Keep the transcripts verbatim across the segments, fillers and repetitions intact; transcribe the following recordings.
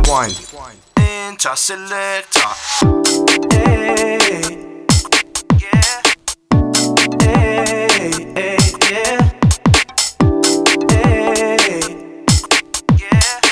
rewind. Enter selector. Hey, yeah. Hey, hey, yeah. Hey, yeah.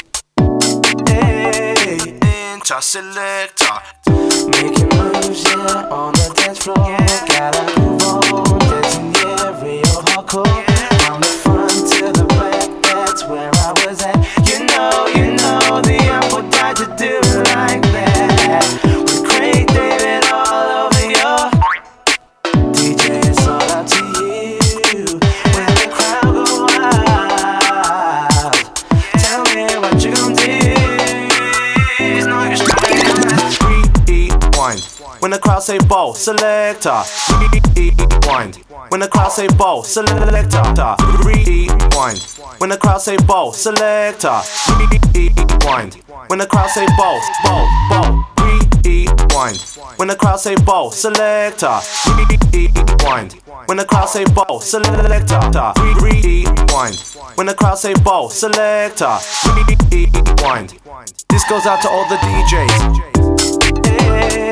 Hey, enter selector. Making moves, yeah, on the dance floor. Yeah. Gotta move on, dancing, yeah, real hardcore. From the front to the back, that's where I was at. You know, you know, the apple died to do it like that. With Craig David all over your D J, it's all up to you. When the crowd go wild, tell me what you gon' do. It's no use Rewind. When the crowd say ball, selector. Rewind. When the crowd say ball, selector. Rewind. When the crowd say ball, selector. Rewind. When the crowd say ball, ball, ball. Rewind. When the crowd say ball, selector. Rewind. When the crowd say ball, selector. Rewind. When the crowd say ball, selector. Rewind. This goes out to all the D Js. Hey.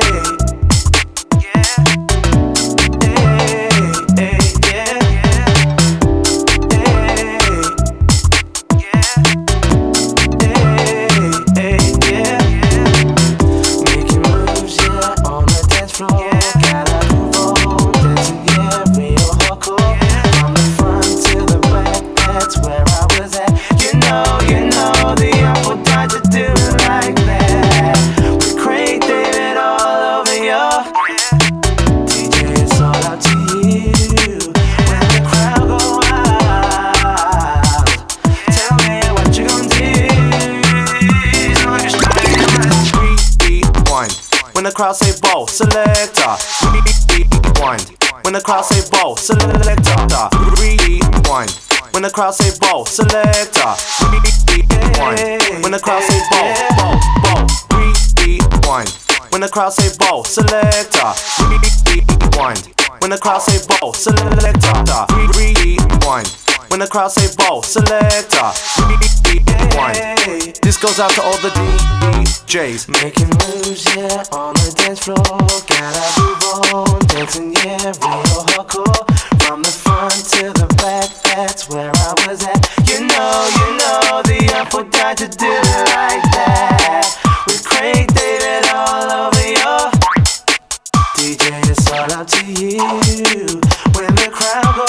When the crowd say ball, selector. Rewind. When the crowd say ball, selector. Rewind. When the crowd say ball, selector. Rewind. When the crowd say ball, ball, ball. Rewind. When the crowd say ball, selector. Rewind. When the crowd say ball, selector. Rewind. When the crowd say ball, selector. Rewind. This goes out to all the D Js. Making moves, yeah, on the dance floor. Gotta move on, dancing, yeah, real hardcore. From the front to the back, that's where I was at. You know, you know, the apple died to do it like that. With Craig David all over your D J, it's all up to you. When the crowd go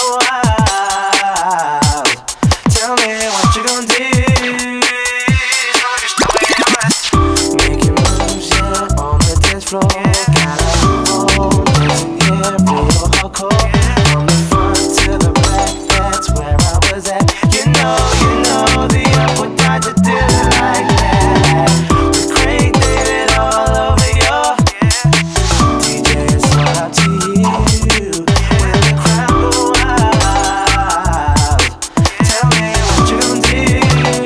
wild, tell me what you gon' do. Floor. Gotta move on, dancing, yeah, real hardcore. From the front to the back, that's where I was at. You know, you know, the apple died to do it like that. With Craig David all over your D J, it's all up to you. When the crowd go wild, tell me what you gon' do.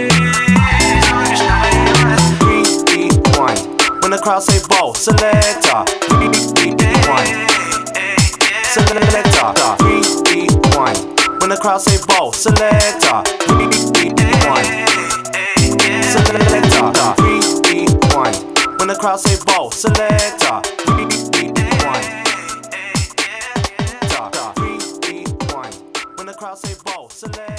Rewind. When the crowd say ball, selector. Rewind. Selector. Rewind. When the crowd say ball, selector. Rewind. Selector. Rewind. When the crowd say ball, selector. Rewind. Rewind. When the crowd say ball, selector.